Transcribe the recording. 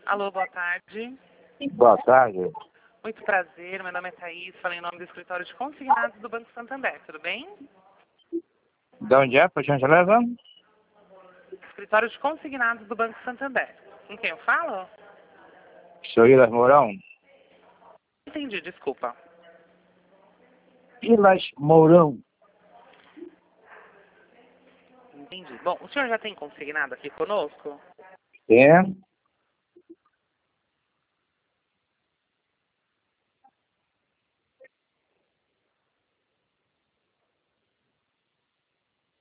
Alô, boa tarde. Boa tarde. Muito prazer, meu nome é Thaís, falei em nome do escritório de consignados do Banco Santander, tudo bem? De onde é, por gentileza? Escritório de consignados do Banco Santander. Com quem eu falo? Sou Ilas Mourão. Entendi, desculpa. Ilas Mourão. Entendi. Bom, o senhor já tem consignado aqui conosco? É?